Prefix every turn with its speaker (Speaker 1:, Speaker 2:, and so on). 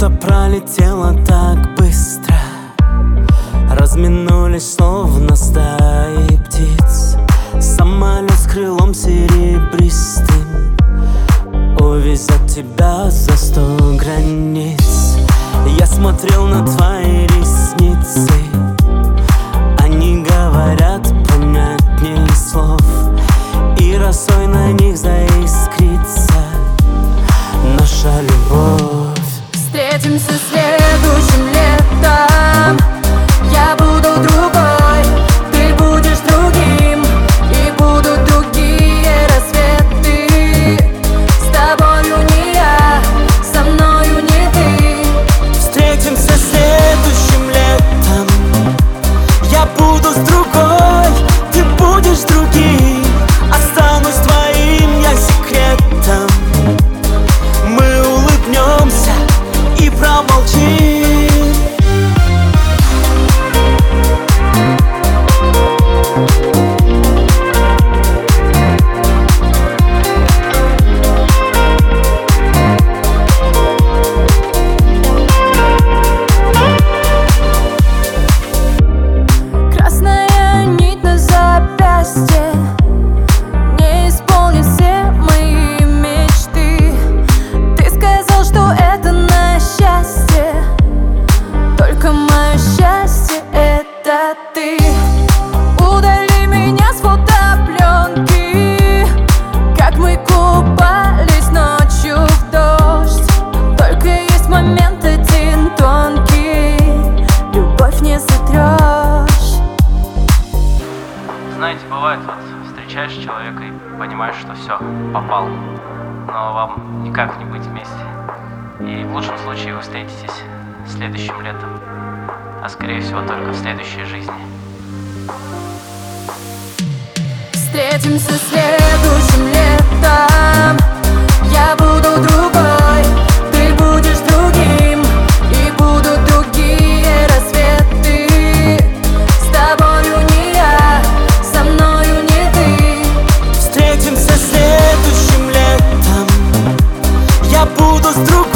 Speaker 1: Лето пролетело так быстро, разминулись словно стаи птиц. Самолет с крылом серебристым увезет тебя за 100 границ. Я смотрел на твои ресницы, они говорят понятнее слов, и росой на них заискрится наша любовь.
Speaker 2: Встретимся следующим летом. Я буду другой, ты будешь другим, и будут другие рассветы. С тобою не я, со мною не ты.
Speaker 1: Встретимся следующим летом. Я буду с другой, ты будешь другим, останусь твоим я секретом. Мы улыбнемся и промолчим.
Speaker 2: Красная нить на запястье не исполнит все мои мечты. Ты сказал, что это на счастье, только мое счастье — это ты. Удали меня с фотопленки, как мы купались ночью в дождь. Только есть момент один тонкий, любовь не сотрешь.
Speaker 3: Знаете, бывает, вот встречаешь человека и понимаешь, что все, попал, но вам никак не быть вместе. И в лучшем случае вы встретитесь следующим летом, а скорее всего только в следующей жизни.
Speaker 2: Встретимся следующим летом. Я буду другой, ты будешь другим, и будут другие рассветы. С тобою не я, со мною не ты.
Speaker 1: Встретимся следующим летом. Я буду с другой.